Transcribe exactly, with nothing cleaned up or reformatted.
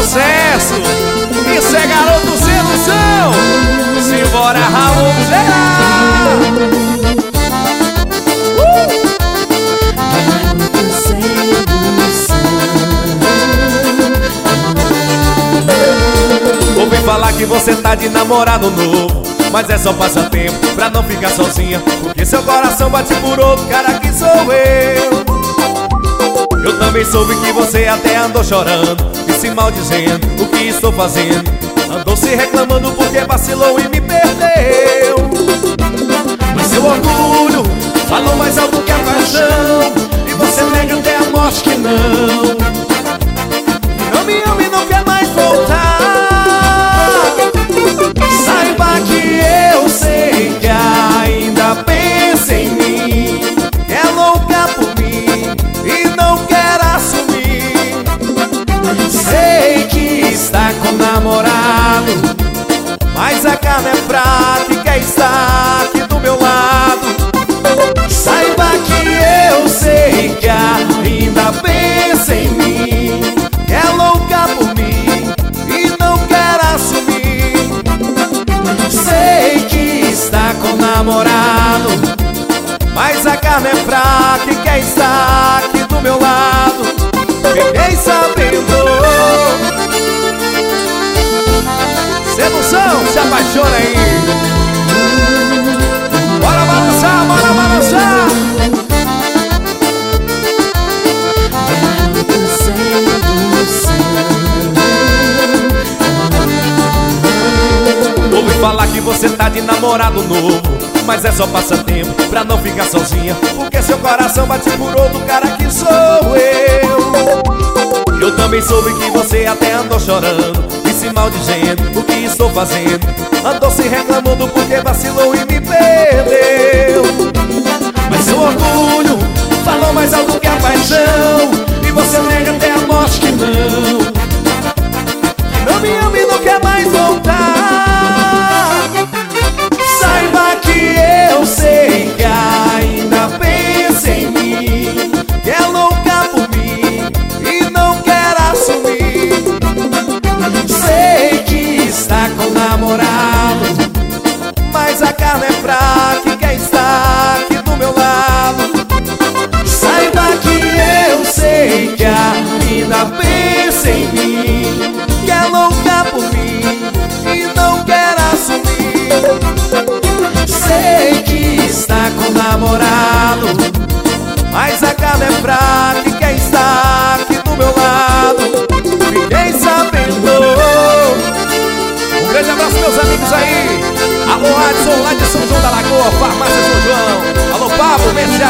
sucesso. Isso é garoto sedução. Simbora, Raul geral. uh! Ouvi falar que você tá de namorado novo, mas é só passatempo pra não ficar sozinha, porque seu coração bate por outro cara que sou eu. Eu também soube que você até andou chorando e se maldizendo o que estou fazendo. Andou se reclamando porque vacilou e me perdeu. Mas seu orgulho falou mais alto que a paixão, e você nega até a morte que não. Não me ama e não quer mais voltar. Saiba que eu sei que ainda pensa em mim, que é louca por mim e não quer assumir. Sei que está com namorado, mas a carne é fraca e quer estar aqui do meu lado. Saiba que eu sei que ainda pensa em mim, que é louca por mim e não quer assumir. Sei que está com namorado, mas a carne é fraca e quer estar aqui do meu lado. Fiquei sabendo. Sedução, se apaixona aí. Bora balançar, bora balançar. Ouvi falar que você tá de namorado novo, mas é só passatempo pra não ficar sozinha, porque seu coração bate por outro cara que sou eu. Eu também soube que você até andou chorando e se maldizendo o que estou fazendo. Andou se reclamando porque vacilou e me perdeu. Mas seu orgulho falou mais alto que a paixão, e você nega até a morte que não. Não me ama e não quer mais voltar. Saiba que eu sei que ainda pensa em mim, que é louca por mim e não quer assumir. Sei que está com namorado, mas a carne é fraca e quer estar aqui do meu lado. Saiba que eu sei que ainda pensa em mim, que é louca por mim e não quer assumir. Sei que está com namorado, mas a carne é fraca e quer estar aqui do meu lado. Fiquei sabendo. Um grande abraço, meus amigos aí. Alô, Adson, lá de São João da Lagoa, Farmácia São João. Alô, Pablo, Mercedes.